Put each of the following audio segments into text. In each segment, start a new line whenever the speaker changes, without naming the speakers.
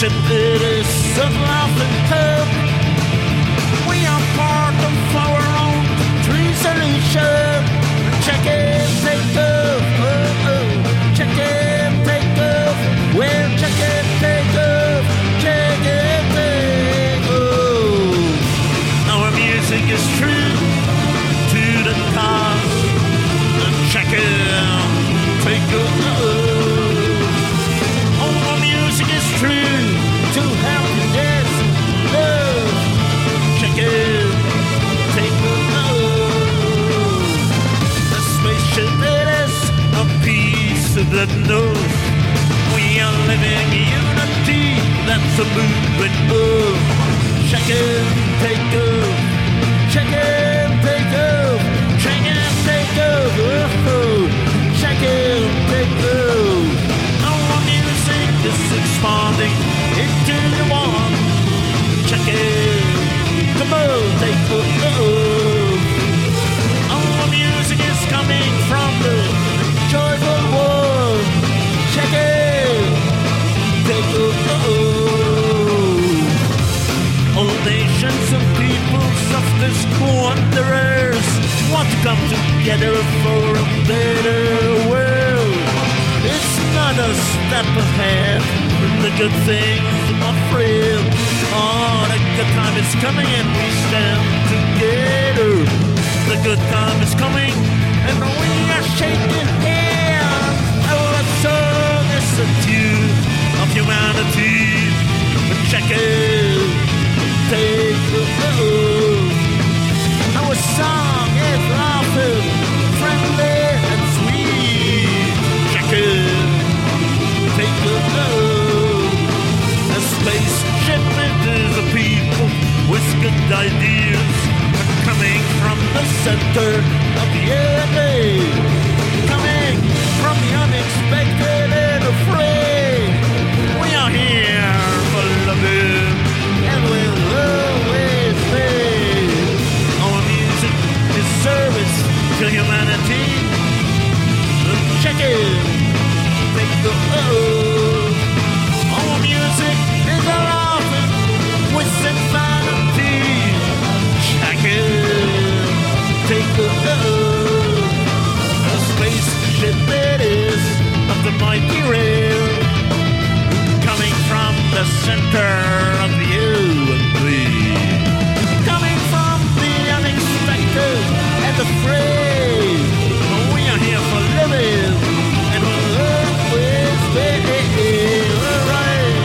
spaceship it is of laughing tub. We are part of our own resolution. Check it, take off. Oh, oh. Check it, take off. Well, check it, take off. Check it, take off. Our music is true to the cause. Check it out, take off. Our music is true to happiness, love. Check it, take off. The spaceship is a piece that knows we are living unity. That's a movement move. Check it, take off. Check it, take off. Check it, take off. Oh, check it, take off. Our music is expanding into the one. Check it, come on, take off. Our music is coming from the joyful world. Check it, take off. All nations and peoples of this wanderers want to come together for a better world. It's not a step ahead, the good things are frail. Oh, the good time is coming and we stand together. The good time is coming and we are shaking hands. Our song is a tune of humanity. Check it, take off. Our song is laughing, friendly and sweet. Check it, take off. A spaceship is a people with good ideas, coming from the center of the earth, coming from the unexpected and afraid. We are here for loving, and we'll always be. Our music is service to humanity. Check it, take the oath. Our music is a laughing with insanity. Check it, take the oath. A spaceship it is of the mighty rail, coming from the center of you and me. Coming from the unexpected and the free. We are here for living and we'll always be right.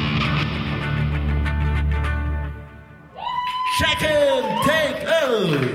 Check it, take off.